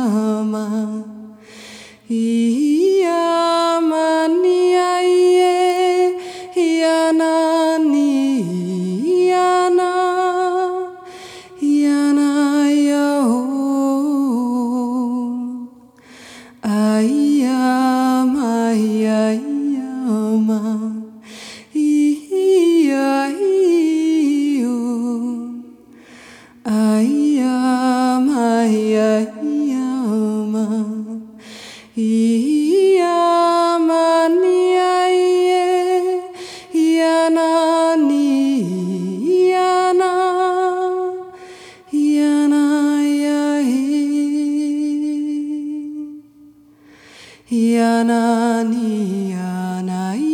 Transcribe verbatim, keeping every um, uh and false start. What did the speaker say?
yama yama ni aye yana ni yana yana yo ayama ayama Ayam, ayam, ayam, ni aye, yana ni yana, yana yahe, yana ni yana.